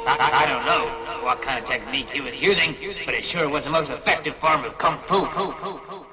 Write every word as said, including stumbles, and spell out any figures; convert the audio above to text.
I, I don't know what kind of technique he was using, but it sure was the most effective form of kung fu.